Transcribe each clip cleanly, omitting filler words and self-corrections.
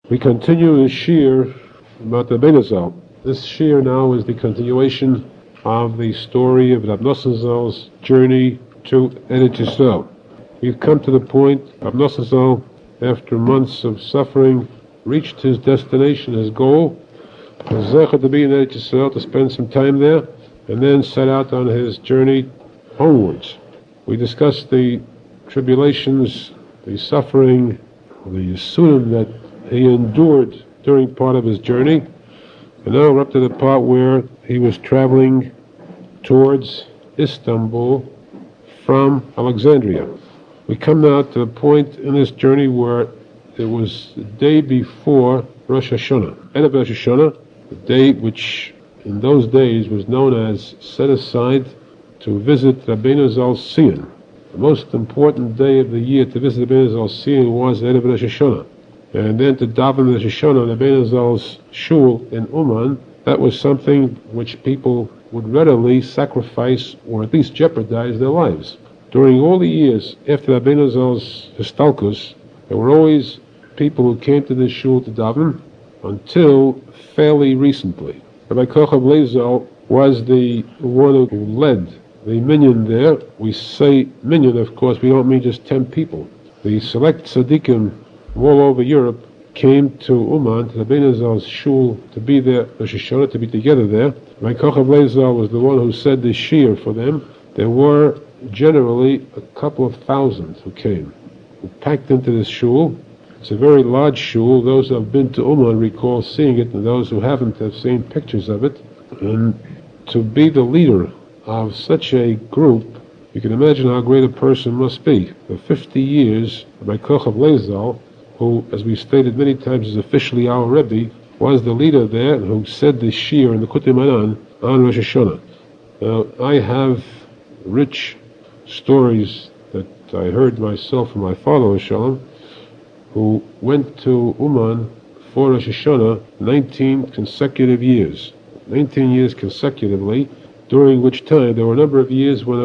We continue the shir about the Rebbeinu Zal. This shir now is the continuation of the story of Rab Nosson Zal's journey to Eretz Yisrael. We've come to the point Rab Nosson Zal, after months of suffering, reached his destination, his goal, to be in Eretz Yisrael, to spend some time there, and then set out on his journey homewards. We discussed the tribulations, the suffering, the yisurim that he endured during part of his journey, and now we're up to the part where he was traveling towards Istanbul from Alexandria. We come now to the point in this journey where it was the day before Rosh Hashanah, end of Rosh Hashanah, the day which in those days was known as set aside to visit Rabbeinu Zal Sion. The most important day of the year to visit Rabbeinu Zal Sion was the end of Rosh Hashanah. And then to daven Rosh Hashanah, Rabbeinu Zal's shul in Uman, that was something which people would readily sacrifice or at least jeopardize their lives. During all the years after Rabbeinu Zal's Histalkus, there were always people who came to this shul to daven until fairly recently. Rabbi Kochav Leizal was the one who led the minyan there. We say minyan, of course, we don't mean just 10 people. The select tzaddikim all over Europe came to Uman, to the Rabbeinu Zal's shul, to be there, Rosh Hashanah, to be together there. Rabbi Kochav Leizal was the one who said the shir for them. There were generally a couple of thousand who came, who packed into this shul. It's a very large shul. Those who have been to Uman recall seeing it, and those who haven't have seen pictures of it. And to be the leader of such a group, you can imagine how great a person must be. For 50 years, Rabbi Kochav Leizal, who, as we stated many times, is officially our Rebbe, was the leader there, and who said the shir in the Kutei Moharan on Rosh Hashanah. Now, I have rich stories that I heard myself from my father, Shalom, who went to Uman for Rosh Hashanah 19 consecutive years. 19 years consecutively, during which time there were a number of years when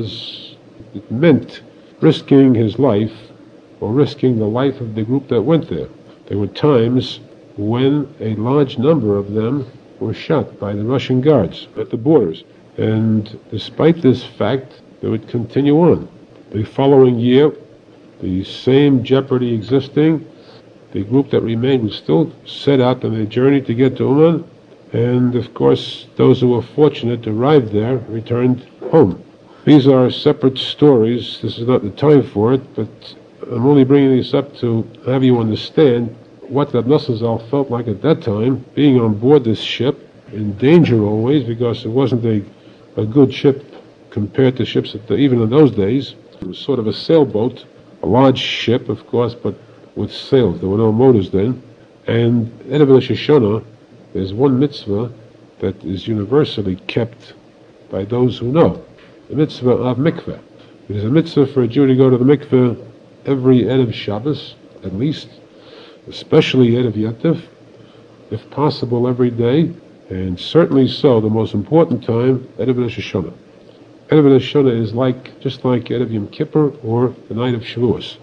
it meant risking his life or risking the life of the group that went there. There were times when a large number of them were shot by the Russian guards at the borders. And despite this fact, they would continue on. The following year, the same jeopardy existing, the group that remained would still set out on their journey to get to Uman, and of course those who were fortunate to arrive there returned home. These are separate stories. This is not the time for it, but I'm only bringing this up to have you understand what Rab Nosson Zal felt like at that time, being on board this ship, in danger always, because it wasn't a good ship compared to ships even in those days. It was sort of a sailboat, a large ship, of course, but with sails. There were no motors then. And Erev Rosh Hashanah, there's one mitzvah that is universally kept by those who know, the mitzvah of mikveh. It is a mitzvah for a Jew to go to the mikveh every Erev Shabbos, at least, especially Erev Yativ, if possible every day, and certainly so, the most important time, Erev Rosh Hashanah. Erev Rosh Hashanah is just like Erev Yom Kippur or the night of Shavuos.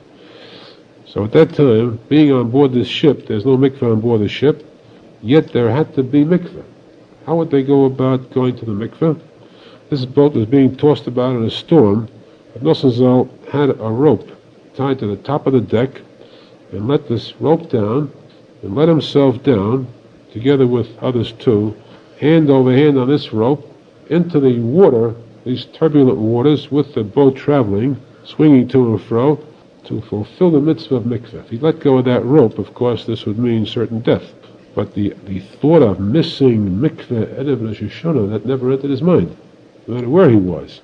So at that time, being on board this ship, there's no mikveh on board the ship, yet there had to be mikveh. How would they go about going to the mikveh? This boat was being tossed about in a storm. Nosson Zal had a rope tied to the top of the deck, and let this rope down, and let himself down, together with others too, hand over hand on this rope, into the water, these turbulent waters, with the boat traveling, swinging to and fro, to fulfill the mitzvah of mikveh. If he let go of that rope, of course, this would mean certain death. But the thought of missing mikveh Erev Rosh Hashanah, that never entered his mind, no matter where he was.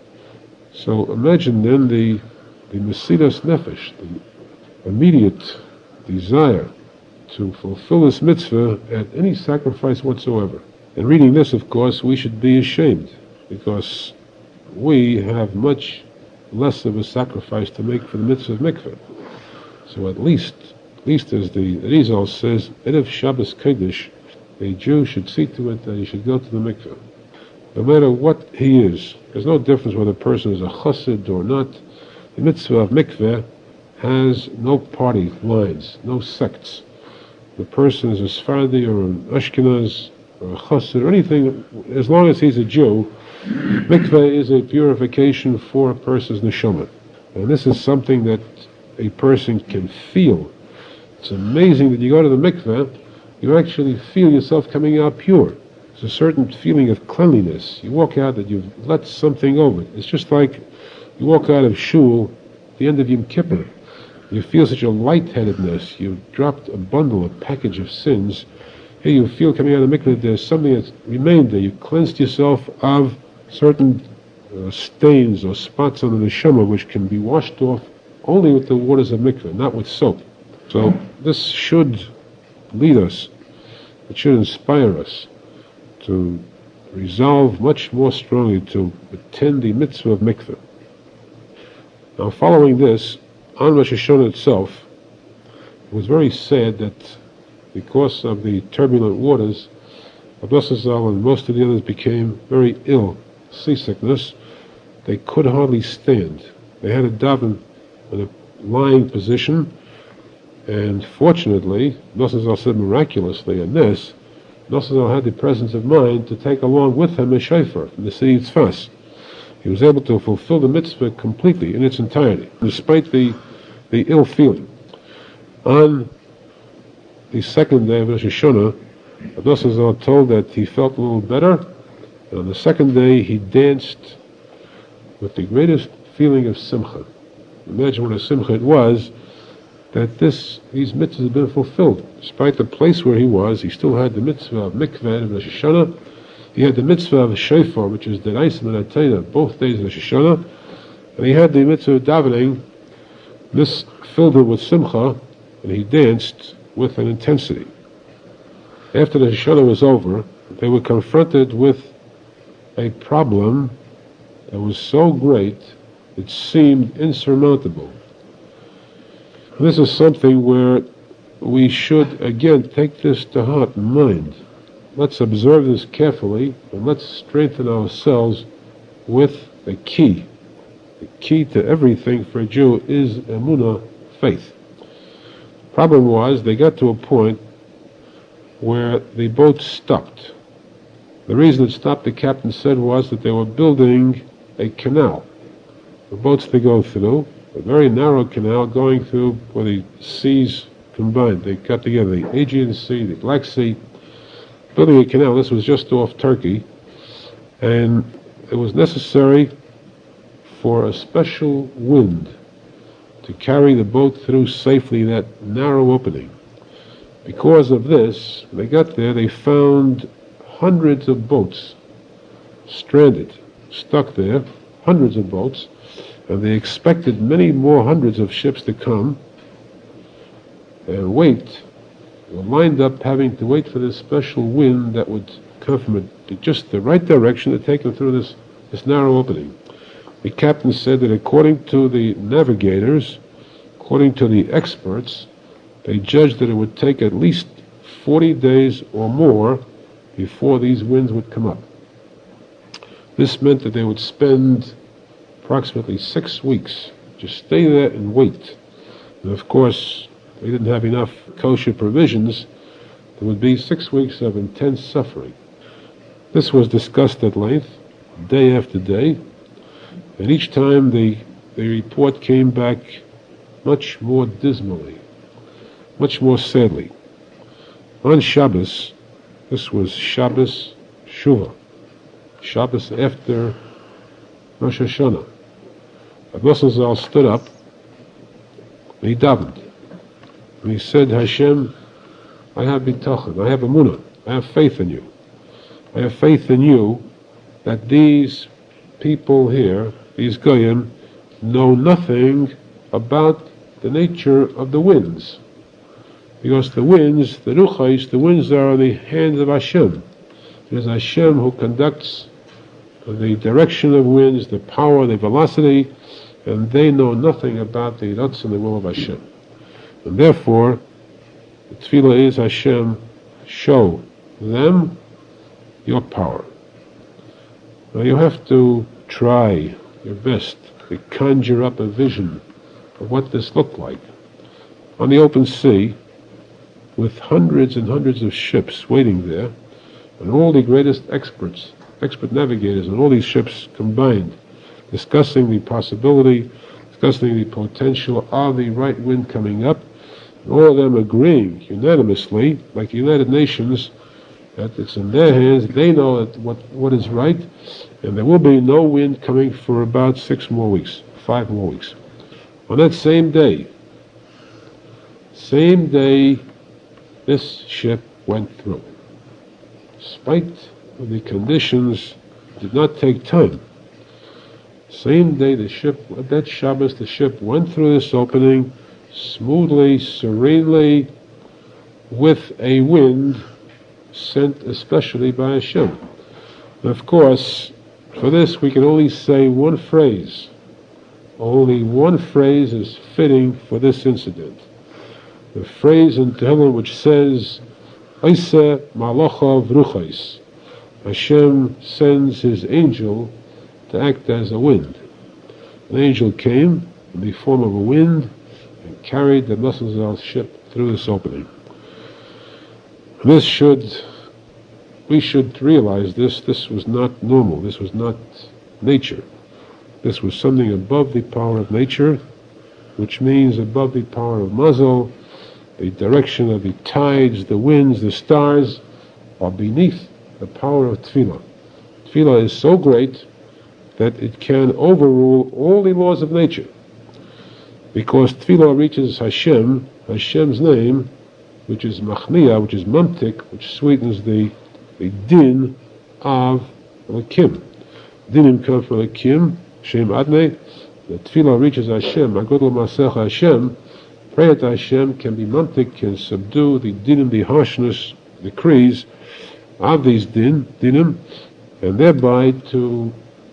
So imagine then the Mesiras Nefesh, the immediate desire to fulfill this mitzvah at any sacrifice whatsoever. And reading this, of course, we should be ashamed, because we have much less of a sacrifice to make for the mitzvah of mikveh. So at least as the Rizal says, Erev Shabbos Kodesh, a Jew should see to it that he should go to the mikveh. No matter what he is, there's no difference whether a person is a chassid or not. The mitzvah of mikveh has no party lines, no sects. the person is a Sephardi or an Ashkenaz or a Chassid or anything, as long as he's a Jew, mikveh is a purification for a person's neshama. And this is something that a person can feel. It's amazing that you go to the mikveh, you actually feel yourself coming out pure. There's a certain feeling of cleanliness. You walk out that you've let something over. It's just like you walk out of shul at the end of Yom Kippur. You feel such a lightheadedness. You've dropped a bundle, a package of sins. Here you feel coming out of the mikveh that there's something that's remained there. You cleansed yourself of certain stains or spots on the neshama which can be washed off only with the waters of mikveh, not with soap. So this should lead us, it should inspire us to resolve much more strongly to attend the mitzvah of mikveh. Now following this, on Rosh Hashanah itself, it was very sad that because of the turbulent waters, Abbas Zal and most of the others became very ill, seasickness. They could hardly stand. They had to daven in a lying position, and fortunately, Nosson Zal said miraculously in this, Nosson Zal had the presence of mind to take along with him a shofar from the city of Tzfas. He was able to fulfill the mitzvah completely in its entirety, despite the ill feeling. On the second day of Rosh Hashanah, Nosson Zal told that he felt a little better, and on the second day he danced with the greatest feeling of simcha. Imagine what a simcha it was that these mitzvahs had been fulfilled. Despite the place where he was, he still had the mitzvah of mikveh of Rosh Hashanah. He had the mitzvah of shofar, which is deraisa and atayna, both days of Rosh Hashanah. And he had the mitzvah of davening. This filled him with simcha, and he danced with an intensity. After the Rosh Hashanah was over, they were confronted with a problem that was so great it seemed insurmountable. This is something where we should again take this to heart and mind. Let's observe this carefully and let's strengthen ourselves with the key. The key to everything for a Jew is emunah, faith. Problem was, they got to a point where the boat stopped. The reason it stopped, the captain said, was that they were building a canal. The boats they go through, a very narrow canal going through where the seas combined. They got together the Aegean Sea, the Black Sea, building a canal. This was just off Turkey, and it was necessary for a special wind to carry the boat through safely that narrow opening. Because of this, when they got there, they found hundreds of boats stranded, stuck there, hundreds of boats, and they expected many more hundreds of ships to come and wait. They were lined up having to wait for this special wind that would come from just the right direction to take them through this narrow opening. The captain said that according to the navigators, according to the experts, they judged that it would take at least 40 days or more before these winds would come up. This meant that they would spend approximately 6 weeks. Just stay there and wait. And of course, they didn't have enough kosher provisions. There would be 6 weeks of intense suffering. This was discussed at length, day after day, and each time the report came back much more dismally, much more sadly. On Shabbos, this was Shabbos Shuvah, Shabbos after Rosh Hashanah, Nosson Zal stood up and he davened. And he said, Hashem, I have bitachon, I have emunah, I have faith in you. I have faith in you that these people here, these goyim, know nothing about the nature of the winds. Because the winds, the ruchos, the winds are in the hands of Hashem. It is Hashem who conducts the direction of winds, the power, the velocity, and they know nothing about the ratzon and the will of Hashem. And therefore, the tefillah is, Hashem, show them your power. Now you have to try your best to conjure up a vision of what this looked like. On the open sea, with hundreds and hundreds of ships waiting there, and all the greatest expert navigators on all these ships combined, discussing the possibility, discussing the potential of the right wind coming up, and all of them agreeing unanimously, like the United Nations, that it's in their hands, they know that what is right, and there will be no wind coming for about 5 more weeks. On that same day, this ship went through. Despite the conditions, it did not take time. Same day that Shabbos, the ship went through this opening smoothly, serenely, with a wind sent especially by Hashem. And of course, for this we can only say one phrase. Only one phrase is fitting for this incident. The phrase in Tehillim which says, Oiseh Malachav Ruchais. Hashem sends his angel to act as a wind. An angel came in the form of a wind and carried the Nosson ship through this opening. We should realize this was not normal, this was not nature. This was something above the power of nature, which means above the power of Mazel. The direction of the tides, the winds, the stars are beneath the power of Tefillah. Tefillah is so great that it can overrule all the laws of nature. Because Tefillah reaches Hashem's name, which is Machniah, which is Mamtik, which sweetens the din of Elokim. Dinim come from Elokim, Shem Adnei. The Tefillah reaches Hashem, Agodol Masech Hashem. Prayer to Hashem can be Mamtik, can subdue the dinim, the harshness, decrees of these dinim, and thereby to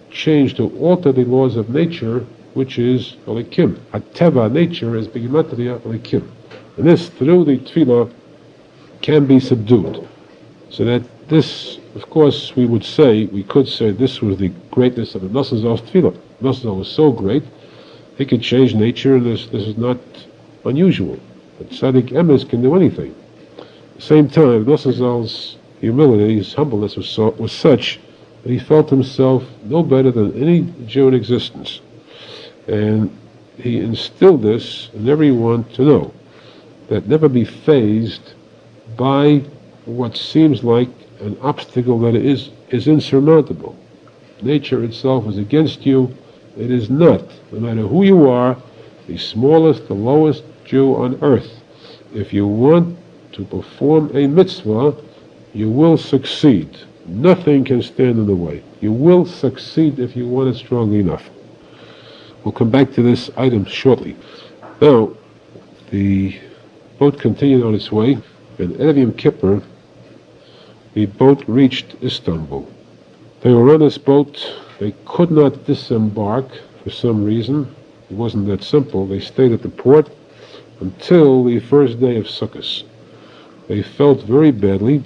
alter the laws of nature, which is Elokim. Ateva, nature, is Begimatria Elokim. And this, through the Tefillah, can be subdued. So that this, of course, we could say this was the greatness of the Nosson Zal's Tefillah. Nosson Zal was so great, he could change nature, and this is not unusual. But Tzaddik Emes can do anything. At the same time, Nosson Zal's humility, his humbleness was such that he felt himself no better than any Jew in existence. And he instilled this in everyone to know that never be fazed by what seems like an obstacle that is insurmountable. Nature itself is against you. It is not. No matter who you are, the smallest, the lowest Jew on earth, if you want to perform a mitzvah, you will succeed. Nothing can stand in the way. You will succeed if you want it strongly enough. We'll come back to this item shortly. Now, the boat continued on its way, and Erev Yom Kippur, the boat reached Istanbul. They were on this boat. They could not disembark for some reason. It wasn't that simple. They stayed at the port until the first day of Sukkot. They felt very badly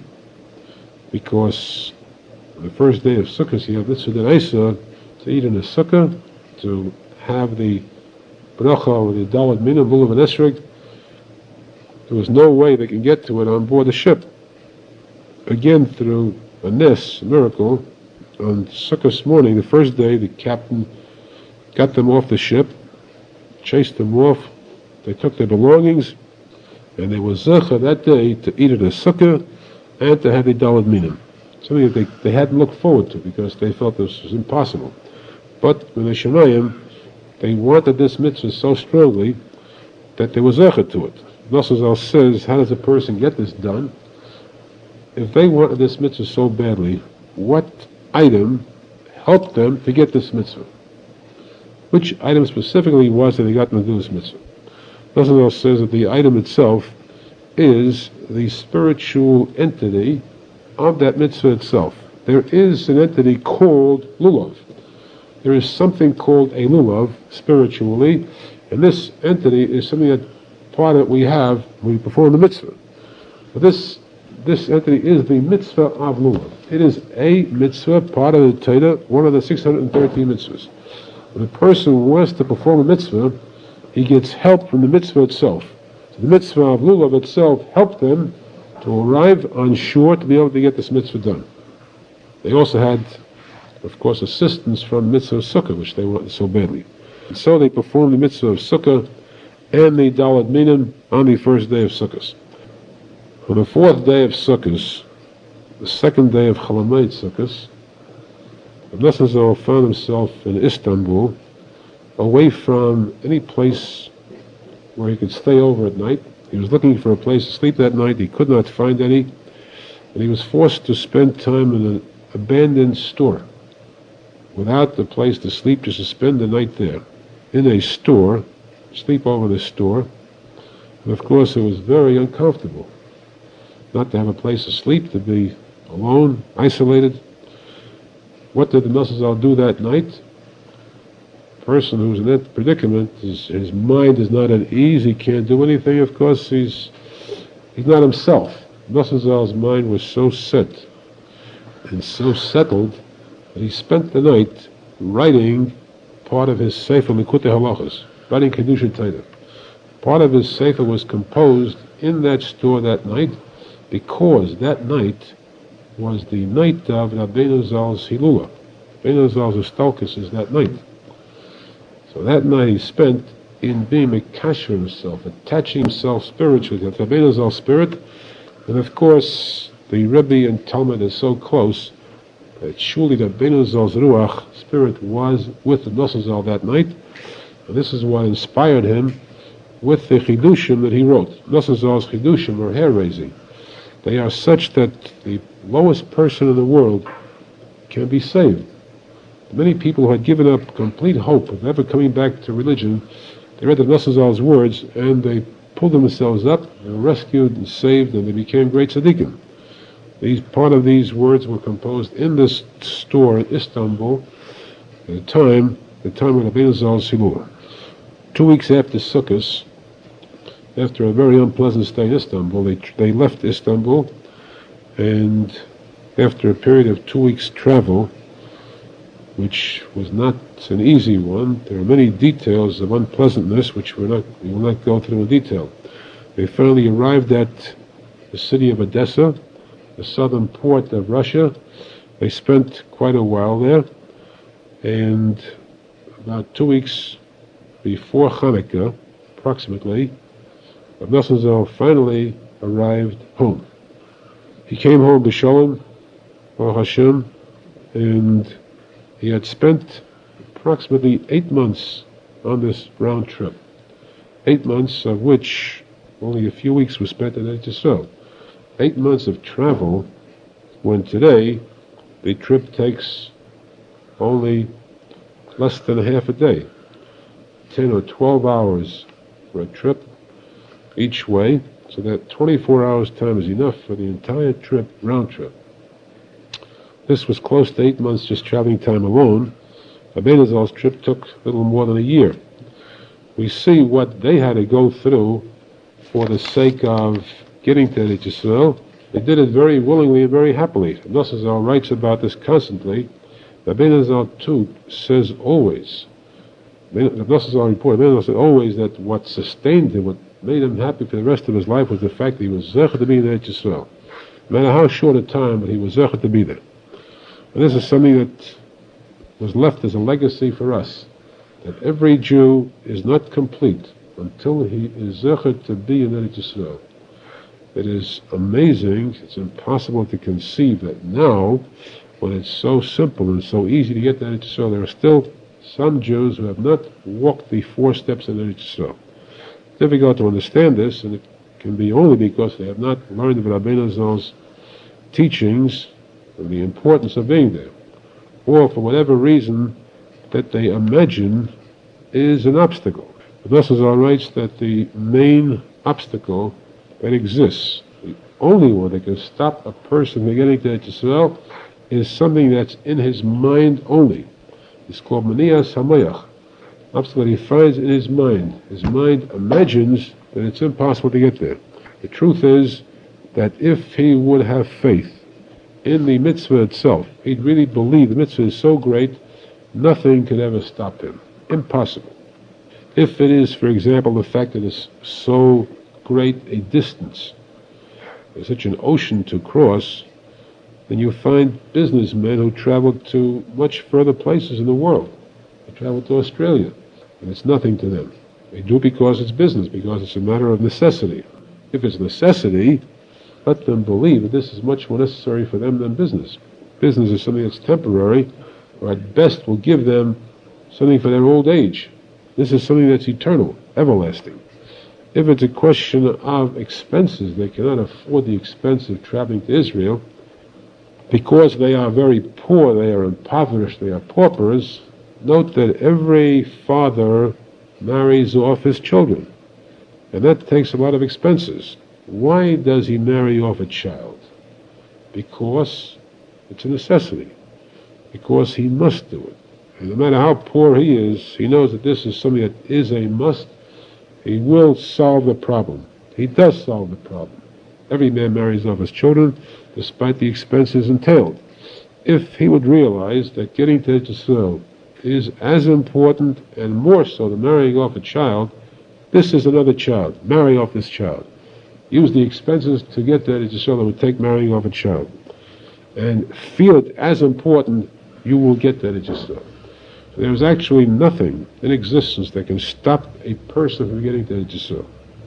because the first day of Sukkot you have Mitzvah D'Oraisa to eat in a sukkah, to have the bracha or the Dalet Minim, Lulav and Esrog. There was no way they could get to it on board the ship. Again, through a miracle, on Sukkot morning, the first day, the captain got them off the ship, chased them off. They took their belongings, and they were zecha that day to eat at a sukkah and to have the Dalet Minim. Something that they hadn't looked forward to because they felt this was impossible. But when the Shemayim, they wanted this mitzvah so strongly that they were zecha to it. Nosson Zal says, how does a person get this done? If they wanted this mitzvah so badly, what item helped them to get this mitzvah? Which item specifically was that they got them to do this mitzvah? Nosson Zal says that the item itself is the spiritual entity of that mitzvah itself. There is an entity called Lulav. There is something called a Lulav spiritually, and this entity is something that part of it we have when we perform the mitzvah. But this entity is the mitzvah of Lulav. It is a mitzvah, part of the Torah, one of the 613 mitzvahs. When a person wants to perform a mitzvah, he gets help from the mitzvah itself. So The mitzvah of lulav itself helped them to arrive on shore to be able to get this mitzvah done. They also had, of course, assistance from the mitzvah of sukkah, which they wanted so badly. And so they performed the mitzvah of sukkah and the Daled Minim on the first day of Sukkot. On the fourth day of Sukkot, the second day of Chalamayit Sukkot, the Nosson found himself in Istanbul, away from any place where he could stay over at night. He was looking for a place to sleep that night. He could not find any, and he was forced to spend time in an abandoned store, without the place to sleep, just to spend the night there, in a store, sleep over in a store. And of course it was very uncomfortable, not to have a place to sleep, to be alone, isolated. What did the Nosson do that night? A person who's in that predicament, his mind is not at ease, he can't do anything. Of course he's not himself. Nosson's mind was so set and so settled that he spent the night writing part of his Sefer Likutei Halachos, writing Kedusha Torah. Part of his Sefer was composed in that store that night, because that night was the night of Rabbeinu Zal's Hilula. Rabbeinu Zal's Ustalkus is that night. So that night he spent in being Mekasher himself, attaching himself spiritually to Rabbeinu Zal's spirit. And of course, the Rebbe and Talmud is so close that surely Rabbeinu Zal's Ruach, spirit, was with the Nosson Zal that night. And this is what inspired him with the Chidushim that he wrote. Nosson Zal's Chidushim are hair-raising. They are such that the lowest person in the world can be saved. Many people who had given up complete hope of ever coming back to religion, they read the Nosson Zal's words and they pulled themselves up, they were rescued and saved, and they became great tzaddikim. Part of these words were composed in this store in Istanbul at the time of Rabbeinu Zal's Hilula. 2 weeks after Sukkot, after a very unpleasant stay in Istanbul, they left Istanbul, and after a period of 2 weeks travel, which was not an easy one, there are many details of unpleasantness which we will not go through in detail. They finally arrived at the city of Odessa, the southern port of Russia. They spent quite a while there, and about 2 weeks before Hanukkah, approximately, Nosson Zal finally arrived home. He came home to Shalom, Baruch Hashem, and he had spent approximately 8 months on this round trip. 8 months of which only a few weeks were spent in Eretz Yisrael. 8 months of travel, when today the trip takes only less than a half a day. 10 or 12 hours for a trip each way, so that 24 hours time is enough for the entire trip, round trip. This was close to 8 months just traveling time alone. Rabbeinu Zal's trip took a little more than a year. We see what they had to go through for the sake of getting to Eretz Yisrael. They did it very willingly and very happily. Nosson Zal writes about this constantly. Rabbeinu Zal too says always, Nosson Zal reported, Rabbeinu Zal said always that what sustained him, what made him happy for the rest of his life, was the fact that he was zecher to be in Eretz Yisrael. No matter how short a time, but he was zecher to be there. And this is something that was left as a legacy for us, that every Jew is not complete until he is zecher to be in Eretz Yisrael. It is amazing, it's impossible to conceive that now, when it's so simple and so easy to get to Eretz Yisrael, there are still some Jews who have not walked the 4 steps in Eretz Yisrael. It's difficult to understand this, and it can be only because they have not learned of Rabbeinu Zal's teachings and the importance of being there, or for whatever reason that they imagine is an obstacle. The Nosson Zal writes that the main obstacle that exists, the only one that can stop a person from getting to Eretz Yisrael, is something that's in his mind only. It's called Manias Hamayach, an obstacle that he finds in his mind. His mind imagines that it's impossible to get there. The truth is that if he would have faith in the mitzvah itself, he'd really believe the mitzvah is so great, nothing could ever stop him. Impossible. If it is, for example, the fact that it's so great a distance, there's such an ocean to cross, then you find businessmen who travel to much further places in the world. They travel to Australia, and it's nothing to them. They do it because it's business, because it's a matter of necessity. If it's necessity, let them believe that this is much more necessary for them than business. Business is something that's temporary, or at best will give them something for their old age. This is something that's eternal, everlasting. If it's a question of expenses, they cannot afford the expense of traveling to Israel, because they are very poor, they are impoverished, they are paupers. Note that every father marries off his children, and that takes a lot of expenses. Why does he marry off a child? Because it's a necessity, because he must do it. And no matter how poor he is, he knows that this is something that is a must. He will solve the problem. He does solve the problem. Every man marries off his children, despite the expenses entailed. If he would realize that getting to Yisrael is as important and more so than marrying off a child, this is another child. Marry off this child. Use the expenses to get to Yisrael that would take marrying off a child. And feel it as important, you will get that Yisrael. So there is actually nothing in existence that can stop a person from getting to Yisrael.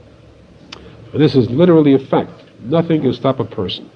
And this is literally a fact. Nothing can stop a person.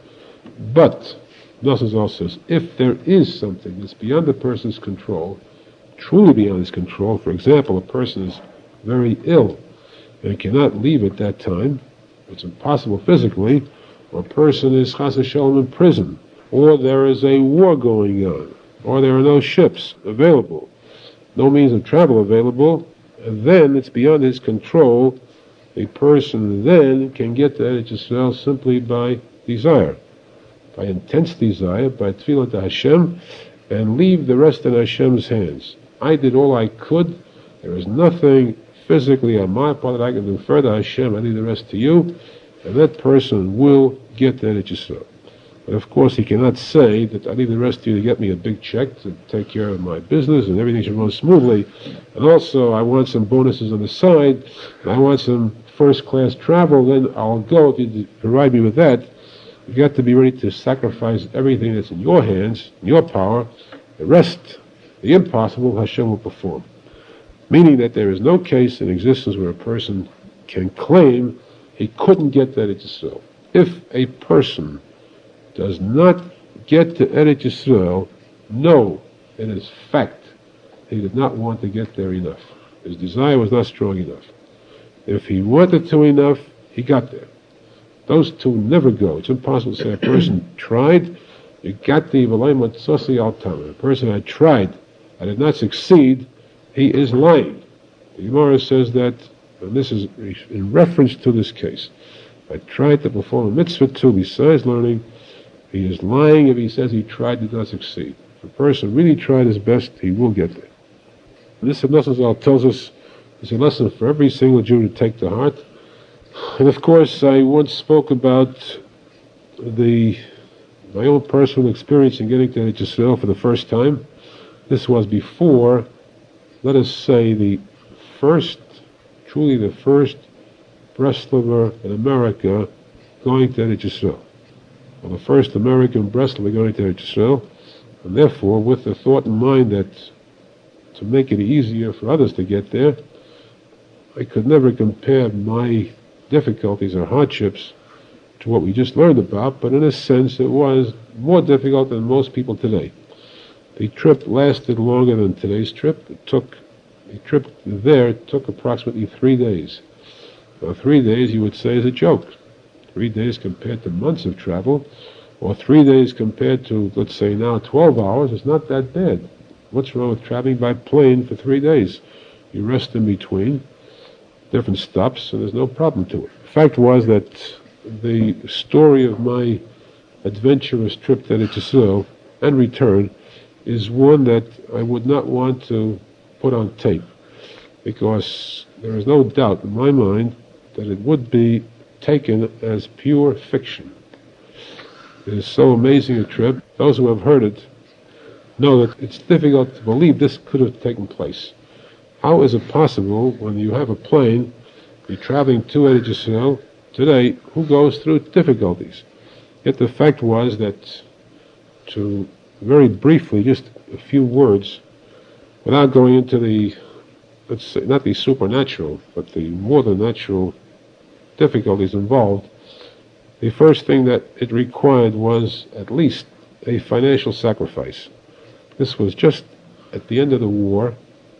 But, Nosson also says, if there is something that's beyond the person's control, truly beyond his control, for example, a person is very ill and cannot leave at that time, it's impossible physically, or a person is chas v'shalom in prison, or there is a war going on, or there are no ships available, no means of travel available, and then it's beyond his control. A person then can get to Eretz Yisrael simply by desire, by intense desire, by tefillah to Hashem, and leave the rest in Hashem's hands. I did all I could. There is nothing physically on my part that I can do further. Hashem, I leave the rest to you, and that person will get to Eretz Yisrael. But of course, he cannot say that I leave the rest to you to get me a big check to take care of my business and everything should run smoothly. And also, I want some bonuses on the side, and I want some first-class travel, then I'll go if you provide me with that. You've got to be ready to sacrifice everything that's in your hands, in your power. The rest, the impossible, Hashem will perform. Meaning that there is no case in existence where a person can claim he couldn't get that Eretz Yisrael. If a person does not get to Eretz Yisrael, know it is fact he did not want to get there enough. His desire was not strong enough. If he wanted to enough, he got there. Those two never go. It's impossible to say a person tried, you got the V'lay Matzasi al Tam. A person had tried, I did not succeed, he is lying. The Gemara says that, and this is in reference to this case, I tried to perform a mitzvah too, besides learning, he is lying if he says he tried, did not succeed. If a person really tried his best, he will get there. And this Nosson tells us it's a lesson for every single Jew to take to heart. And of course, I once spoke about my own personal experience in getting to Eretz Yisrael for the first time. This was before, let us say, truly the first Breslover in America going to Eretz Yisrael. Well, the first American Breslover going to Eretz Yisrael, and therefore with the thought in mind that to make it easier for others to get there, I could never compare my difficulties or hardships to what we just learned about, but in a sense it was more difficult than most people today. The trip lasted longer than today's trip. The trip there took approximately 3 days. Now 3 days you would say is a joke. 3 days compared to months of travel, or 3 days compared to, let's say now, 12 hours, is not that bad. What's wrong with traveling by plane for 3 days? You rest in between different stops, and there's no problem to it. The fact was that the story of my adventurous trip to Eretz Yisrael and return is one that I would not want to put on tape, because there is no doubt in my mind that it would be taken as pure fiction. It is so amazing a trip. Those who have heard it know that it's difficult to believe this could have taken place. How is it possible when you have a plane, you're traveling to Eretz Yisrael, today who goes through difficulties. Yet the fact was that, to very briefly, just a few words, without going into the, let's say, not the supernatural, but the more than natural difficulties involved, the first thing that it required was at least a financial sacrifice. This was just at the end of the war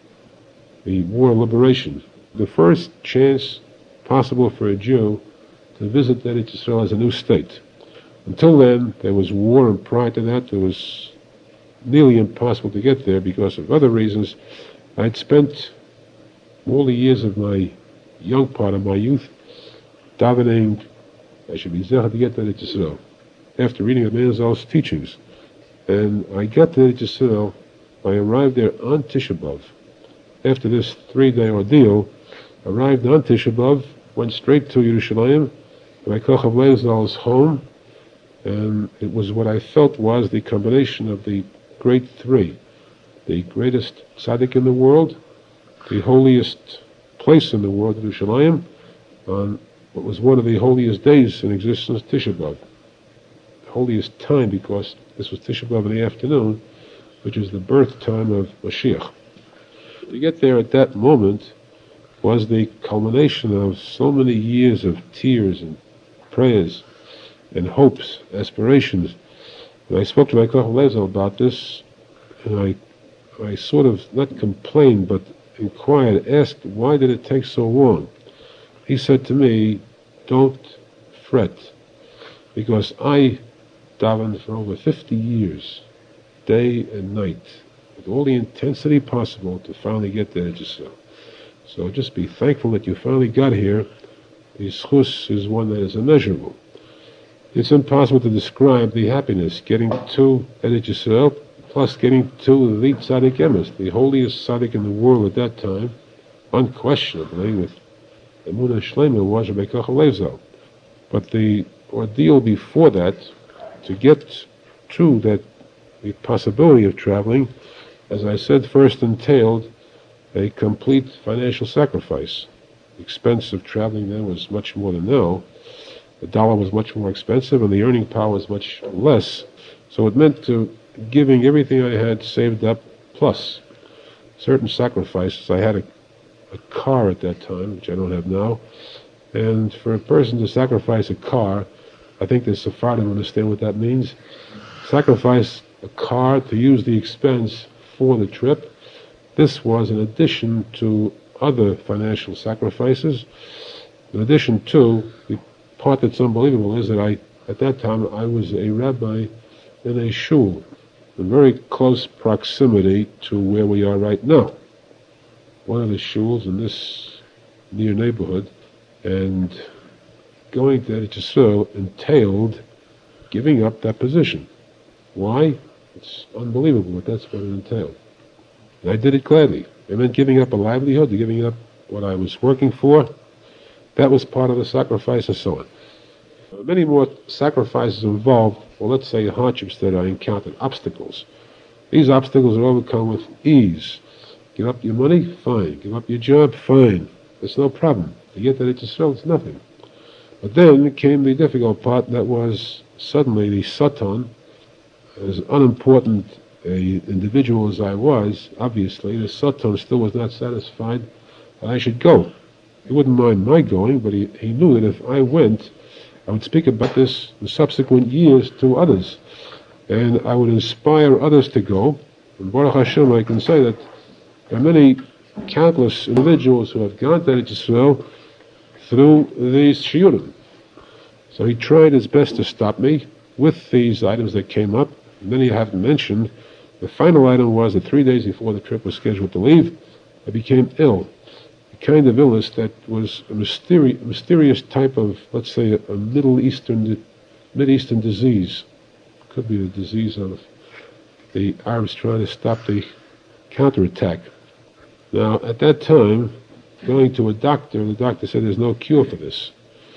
of liberation, the first chance possible for a Jew to visit Eretz Yisrael as a new state. Until then, there was war, and prior to that, it was nearly impossible to get there because of other reasons. I'd spent all the years of my young part of my youth davening I should be zecher to get to Eretz Yisrael after reading the Menzel's teachings. And I got to Eretz Yisrael. I arrived there on Tisha B'Av. After this 3-day ordeal, arrived on Tisha B'Av, went straight to Yerushalayim, my Kochav Menzel's home, and it was what I felt was the combination of the great three: the greatest tzaddik in the world, the holiest place in the world, Yerushalayim, on what was one of the holiest days in existence, Tisha B'Av. The holiest time, because this was Tisha B'Av in the afternoon, which is the birth time of Mashiach. To get there at that moment was the culmination of so many years of tears and prayers and hopes, aspirations. And I spoke to my Kochav Lezel about this, and I sort of, not complained, but inquired, asked, why did it take so long? He said to me, don't fret, because I davened for over 50 years, day and night, with all the intensity possible to finally get there. So just be thankful that you finally got here. The schus is one that is immeasurable. It's impossible to describe the happiness getting to Eretz Yisrael, plus getting to the Tzaddik Emes, the holiest tzaddik in the world at that time, unquestionably, with Emunah Shlema, was Rabbi Kochav Lezel. But the ordeal before that, to get to that, the possibility of traveling, as I said, first entailed a complete financial sacrifice. The expense of traveling then was much more than now. The dollar was much more expensive, and the earning power was much less. So it meant to giving everything I had saved up, plus certain sacrifices. I had a car at that time, which I don't have now. And for a person to sacrifice a car, I think the Sephardim understand what that means. Sacrifice a car to use the expense for the trip. This was in addition to other financial sacrifices. In addition to, the part that's unbelievable is that at that time, I was a rabbi in a shul, in very close proximity to where we are right now. One of the shuls in this near neighborhood, and going to Eretz Yisrael entailed giving up that position. Why? It's unbelievable, but that's what it entailed. And I did it gladly. It meant giving up a livelihood, giving up what I was working for. That was part of the sacrifice, and so on. Many more sacrifices involved, well, let's say hardships that I encountered, obstacles. These obstacles are overcome with ease. Give up your money? Fine. Give up your job? Fine. There's no problem. To get that Eretz Yisrael, it's nothing. But then came the difficult part, that was suddenly the Satan, as unimportant an individual as I was, obviously, the Satan still was not satisfied that I should go. He wouldn't mind my going, but he knew that if I went, I would speak about this in subsequent years to others, and I would inspire others to go. And Baruch Hashem, I can say that there are many countless individuals who have gone to Eretz Yisrael through these shiurim. So he tried his best to stop me with these items that came up. Many I haven't mentioned. The final item was that 3 days before the trip was scheduled to leave, I became ill. A kind of illness that was a mysterious type of, let's say, a Mid-Eastern disease. Could be the disease of the Arabs trying to stop the counterattack. Now, at that time, going to a doctor, the doctor said there's no cure for this.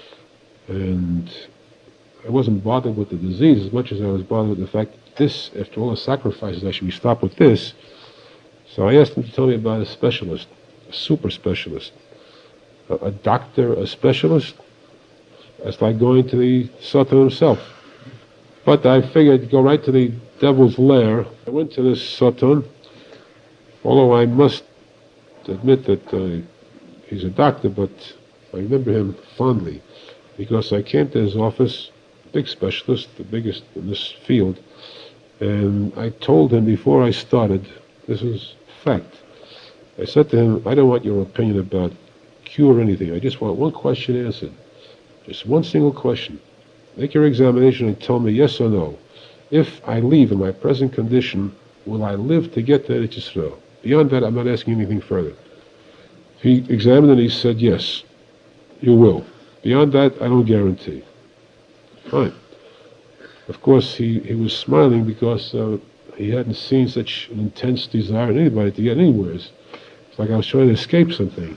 And I wasn't bothered with the disease as much as I was bothered with the fact that this, after all the sacrifices, I should be stopped with this. So I asked him to tell me about a specialist, a super specialist, a doctor, a specialist. It's like going to the Satan himself. But I figured go right to the devil's lair. I went to this Satan, although I must admit that he's a doctor, but I remember him fondly because I came to his office, big specialist, the biggest in this field, and I told him before I started, this is fact. I said to him, I don't want your opinion about cure or anything. I just want one question answered. Just one single question. Make your examination and tell me yes or no. If I leave in my present condition, will I live to get to Eretz Yisrael? Beyond that, I'm not asking anything further. He examined and he said, yes, you will. Beyond that, I don't guarantee. Fine. Of course, he was smiling because he hadn't seen such an intense desire in anybody to get anywhere. It's like I was trying to escape something.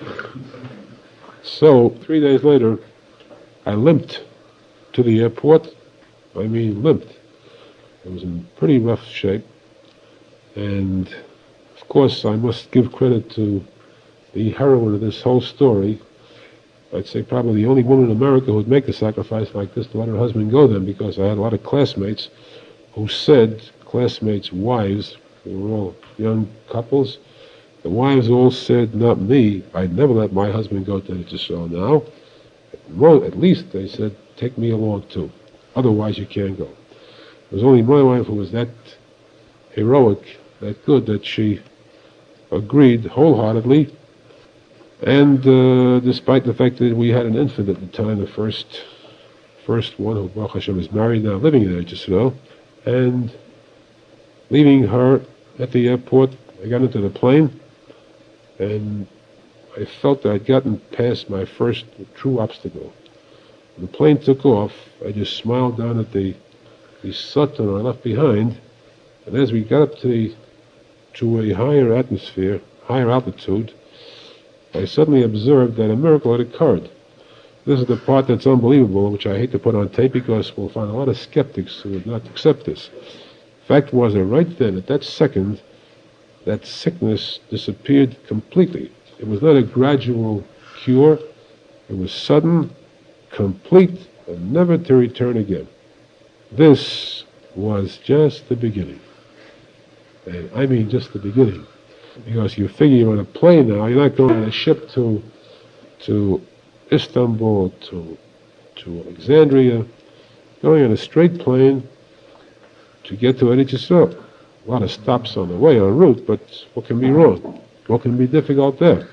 So, 3 days later, I limped to the airport. I mean, limped. I was in pretty rough shape. And, of course, I must give credit to the heroine of this whole story. I'd say probably the only woman in America who would make a sacrifice like this to let her husband go then, because I had a lot of classmates who said, classmates' wives, they were all young couples, the wives all said, not me, I'd never let my husband go to Eretz Yisrael now. At least, they said, take me along too. Otherwise you can't go. It was only my wife who was that heroic, that good, that she agreed wholeheartedly. And despite the fact that we had an infant at the time, the first one, who Baruch Hashem is married now, living in Eretz Yisrael, and leaving her at the airport, I got into the plane, and I felt that I'd gotten past my first true obstacle. When the plane took off, I just smiled down at the Satan I left behind, and as we got up to a higher atmosphere, higher altitude, I suddenly observed that a miracle had occurred. This is the part that's unbelievable, which I hate to put on tape because we'll find a lot of skeptics who would not accept this. Fact was that right then, at that second, that sickness disappeared completely. It was not a gradual cure. It was sudden, complete, and never to return again. This was just the beginning. And I mean just the beginning. Because you figure you're on a plane now, you're not going on a ship to Istanbul, to Alexandria, going on a straight plane to get to Eretz Yisrael. A lot of stops on the way, en route, but what can be wrong? What can be difficult there?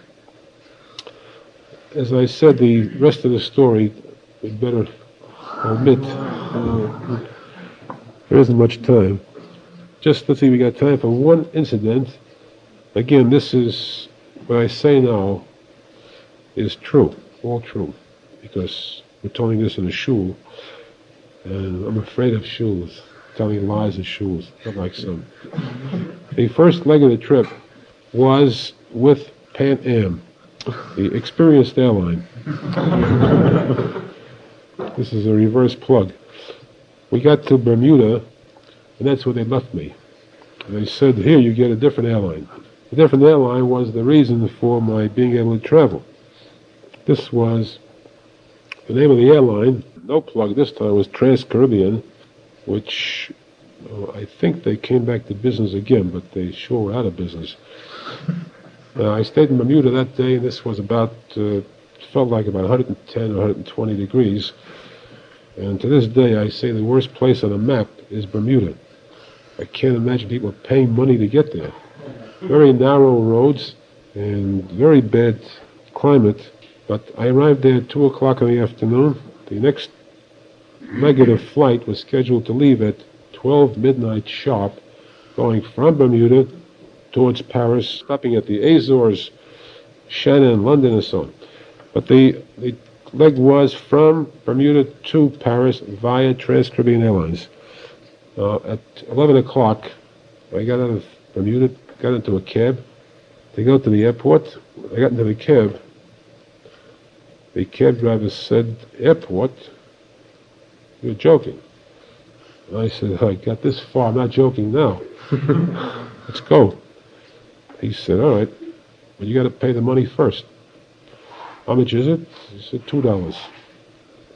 As I said, the rest of the story we'd better omit. There isn't much time. Just, let's see, we got time for one incident. Again, this is, what I say now is true, all true, because we're telling this in a shul, and I'm afraid of shuls, telling lies in shuls, not like some. The first leg of the trip was with Pan Am, the experienced airline. This is a reverse plug. We got to Bermuda, and that's where they left me. And they said, here you get a different airline. The different airline was the reason for my being able to travel. This was, the name of the airline, no plug this time, was Trans-Caribbean, which I think they came back to business again, but they sure were out of business. I stayed in Bermuda that day, and this was about, felt like about 110 or 120 degrees. And to this day, I say the worst place on the map is Bermuda. I can't imagine people paying money to get there. Very narrow roads and very bad climate. But I arrived there at 2 o'clock in the afternoon. The next negative flight was scheduled to leave at 12 midnight sharp, going from Bermuda towards Paris, stopping at the Azores, Shannon, London, and so on. But the leg was from Bermuda to Paris via Trans-Caribbean Airlines. At 11 o'clock, I got out of Bermuda, got into a cab to go to the airport. I got into the cab. The cab driver said, "Airport? You're joking." And I said, I got this far, I'm not joking now. Let's go. He said, all right, but you got to pay the money first. How much is it? He said, $2. I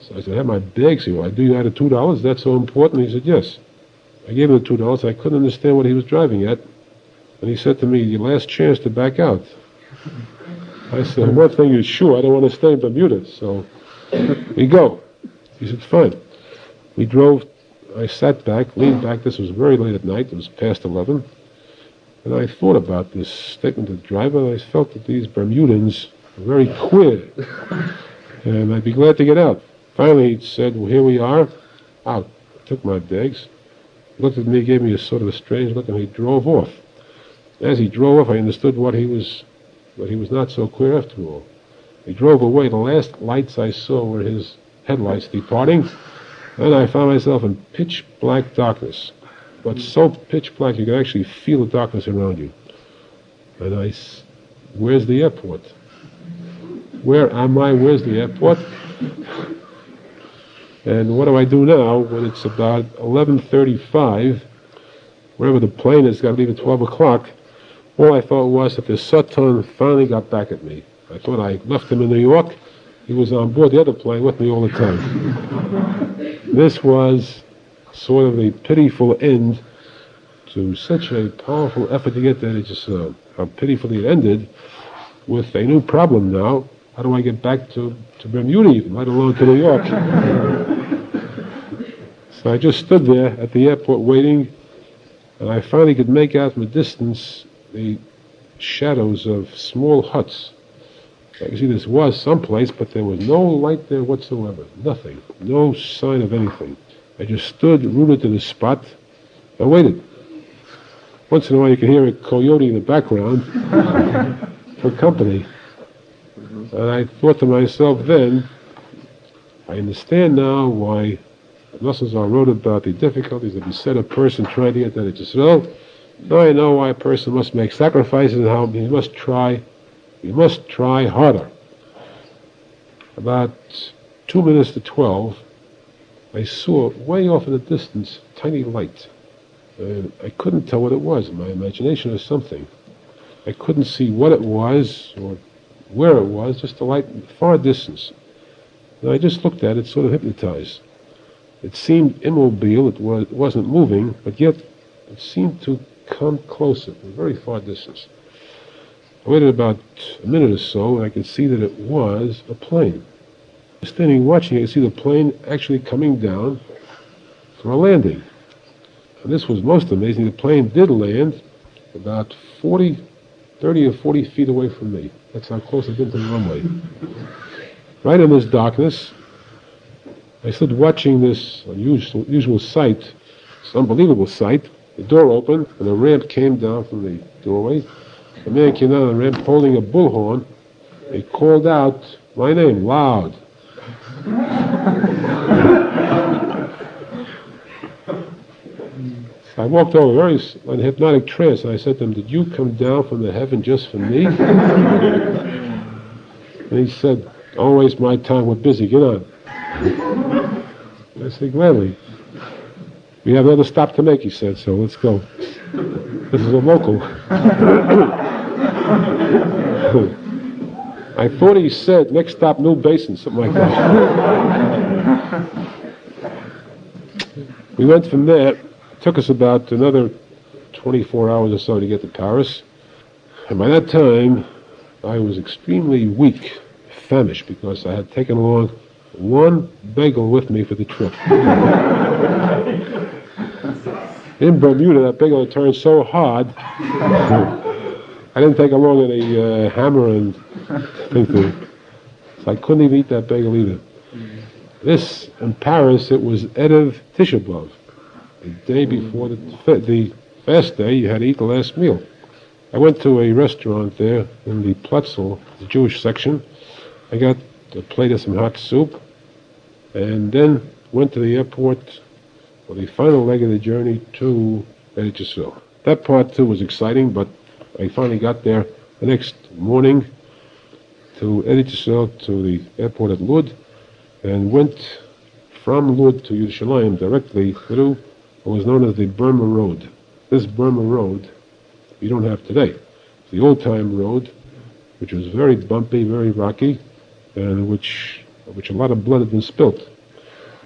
So I said, I have my bags here. I do you out of $2. That's so important? He said, yes. I gave him the $2. I couldn't understand what he was driving at. And he said to me, your last chance to back out. I said, one thing is sure, I don't want to stay in Bermuda. So we go. He said, fine. We drove. I sat back, leaned back. This was very late at night. It was past 11. And I thought about this statement of the driver, and I felt that these Bermudans were very queer. And I'd be glad to get out. Finally, he said, well, here we are. Out. I took my bags. He looked at me, gave me a sort of a strange look, and he drove off. As he drove off, I understood what he was not so queer after all. He drove away. The last lights I saw were his headlights departing, and I found myself in pitch black darkness. But so pitch black you could actually feel the darkness around you. And where's the airport? Where am I? Where's the airport? And what do I do now when it's about 11:35? Wherever the plane is, got to leave at 12 o'clock. All I thought was that the Sutton finally got back at me. I thought I left him in New York. He was on board the other plane with me all the time. This was sort of a pitiful end to such a powerful effort to get there. It just how pitifully it ended with a new problem now. How do I get back to Bermuda even, let alone to New York? So I just stood there at the airport waiting, and I finally could make out from a distance the shadows of small huts. I could see this was someplace, but there was no light there whatsoever. Nothing. No sign of anything. I just stood rooted to the spot and waited. Once in a while you could hear a coyote in the background for company. And I thought to myself then, I understand now why Nosson wrote about the difficulties that beset a person trying to get to Eretz Yisrael. Now I know why a person must make sacrifices and how he must try harder. About 2 minutes to 12, I saw way off in the distance a tiny light. And I couldn't tell what it was, my imagination or something. I couldn't see what it was or where it was, just a light in the far distance. And I just looked at it, sort of hypnotized. It seemed immobile, it wasn't moving, but yet it seemed to come closer, from a very far distance. I waited about a minute or so, and I could see that it was a plane. Standing watching, I could see the plane actually coming down for a landing. And this was most amazing. The plane did land about 30 or 40 feet away from me. That's how close it been to the runway. Right in this darkness, I stood watching this unusual sight, this unbelievable sight. The door opened, and a ramp came down from the doorway. A man came down the ramp holding a bullhorn. He called out my name, loud. I walked over very in hypnotic trance, and I said to him, did you come down from the heaven just for me? And he said, don't waste my time, we're busy, get on. I said, gladly. We have another stop to make, he said, so let's go. This is a local. I thought he said, next stop, New Basin, something like that. We went from there. It took us about another 24 hours or so to get to Paris. And by that time, I was extremely weak, famished, because I had taken along one bagel with me for the trip. In Bermuda, that bagel had turned so hard, I didn't take along any hammer and thing to, so I couldn't even eat that bagel either. This, in Paris, it was Erev Tisha B'Av. The day before the fast day, you had to eat the last meal. I went to a restaurant there in the Platzel, the Jewish section. I got a plate of some hot soup, and then went to the airport for the final leg of the journey to Eretz Yisrael. That part too was exciting, but I finally got there the next morning to Eretz Yisrael, to the airport at Lud, and went from Lud to Yerushalayim directly through what was known as the Burma Road. This Burma Road you don't have today. It's the old-time road, which was very bumpy, very rocky, and which a lot of blood had been spilt.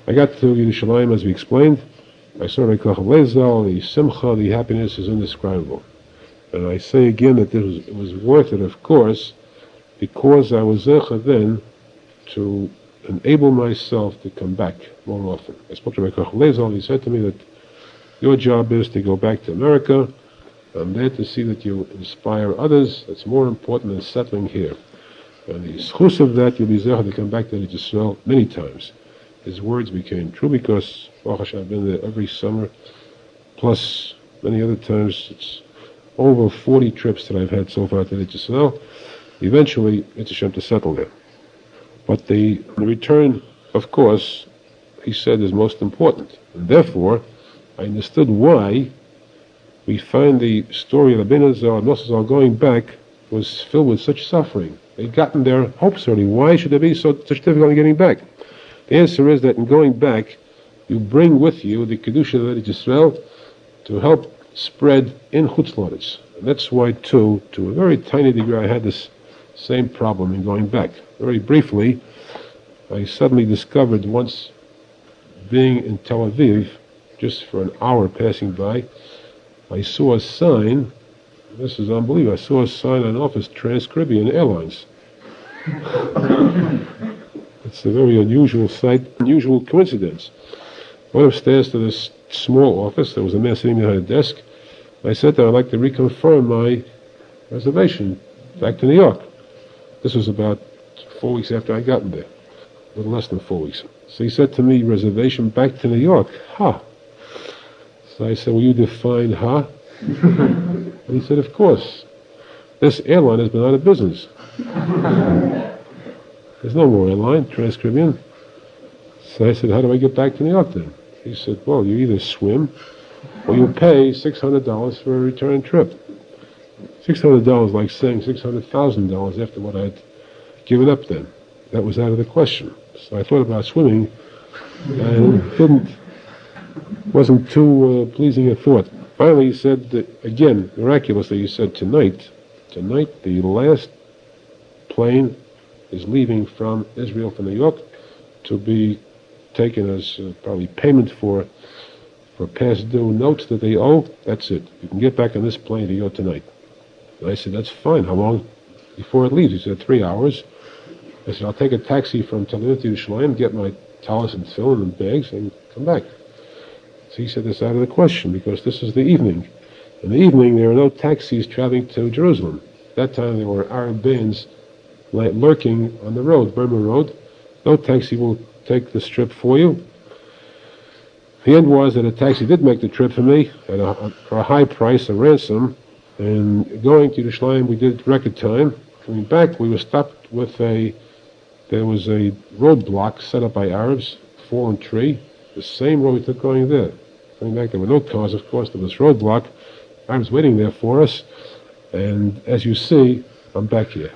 I got to Yerushalayim, as we explained. I saw Reb Kochel Lezel. The simcha, the happiness is indescribable. And I say again that it was worth it, of course, because I was zecha then to enable myself to come back more often. I spoke to Reb Kochel Lezel, and he said to me that your job is to go back to America. I'm there to see that you inspire others. That's more important than settling here. And the schus of that, you'll be zecha to come back to Israel many times. His words became true because Baruch Hashem, I've been there every summer, plus many other times. It's over 40 trips that I've had so far to Israel. Eventually, it's Hashem to settle there. But the return, of course, he said, is most important. And therefore, I understood why we find the story of Rabbeinu Zal and Moshe Zal going back was filled with such suffering. They'd gotten their hopes already. Why should there be such difficulty in getting back? The answer is that in going back, you bring with you the Kedusha of Eretz Yisrael to help spread in Chutz La'aretz. And that's why, too, to a very tiny degree, I had this same problem in going back. Very briefly, I suddenly discovered once being in Tel Aviv, just for an hour passing by, I saw a sign. This is unbelievable. I saw a sign on office, Trans-Caribbean Airlines. It's a very unusual sight, unusual coincidence. Went upstairs to this small office. There was a man sitting behind a desk. I said that I'd like to reconfirm my reservation back to New York. This was about 4 weeks after I got there. A little less than 4 weeks. So he said to me, reservation back to New York. So I said, will you define And he said, of course. This airline has been out of business. There's no more airline, Trans-Caribbean. So I said, how do I get back to New York then? He said, well, you either swim or you pay $600 for a return trip. $600 like saying $600,000 after what I'd given up then. That was out of the question. So I thought about swimming and wasn't too pleasing a thought. Finally he said, that, again, miraculously, he said, tonight the last plane is leaving from Israel for New York to be taken as probably payment for past due notes that they owe. That's it. You can get back on this plane to go tonight. And I said, that's fine. How long before it leaves? He said, 3 hours. I said, I'll take a taxi from Tel Aviv to Yerushalayim, get my talis and tefillin and bags, and come back. So he said, that's out of the question, because this is the evening. In the evening, there are no taxis traveling to Jerusalem. At that time, there were Arab bands lurking on the road, Burma Road. No taxi will take this trip for you. The end was that a taxi did make the trip for me for a high price, a ransom. And going to Yerushalayim, we did record time. Coming back, we were stopped with there was a roadblock set up by Arabs, fallen tree, the same road we took going there. Coming back, there were no cars, of course, there was roadblock. Arabs waiting there for us. And as you see, I'm back here.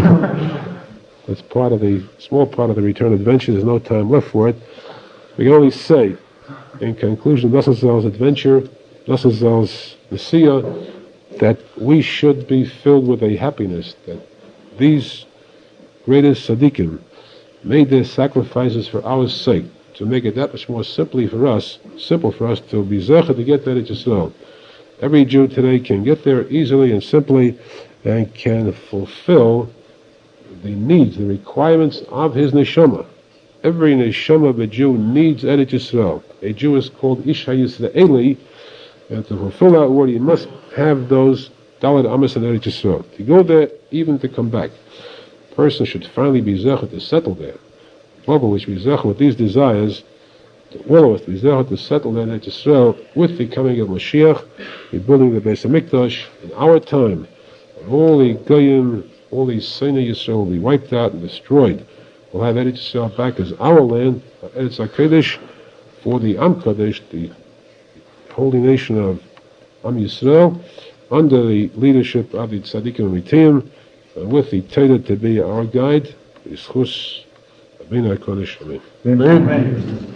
That's small part of the return adventure. There's no time left for it. We can only say, in conclusion, Nosson Zal's adventure, Nosson Zal's Messiah, that we should be filled with a happiness that these greatest tzaddikim made their sacrifices for our sake, to make it that much more simple for us to be zecher to get there to Yisrael. Every Jew today can get there easily and simply and can fulfill the needs, the requirements of his neshama. Every neshama of a Jew needs Eretz Yisrael. A Jew is called Ish HaYisraeli, and to fulfill that word, you must have those Daled Amos and Eretz Yisrael. To go there, even to come back. A person should finally be zecher to settle there. Global, which be zecher with these desires, all of us be zecher to settle there in Eretz Yisrael with the coming of Mashiach, rebuilding the Beis HaMikdash in our time. And all the Goyim, all the Seinei Yisrael will be wiped out and destroyed. We'll have Eretz Yisrael back as our land, Eretz HaKodesh, for the Am Kodesh, the holy nation of Am Yisrael, under the leadership of the Tzaddikim and Mitiyim, and with the Torah to be our guide, the Schus Rabbeinu HaKodesh. Amen. Amen.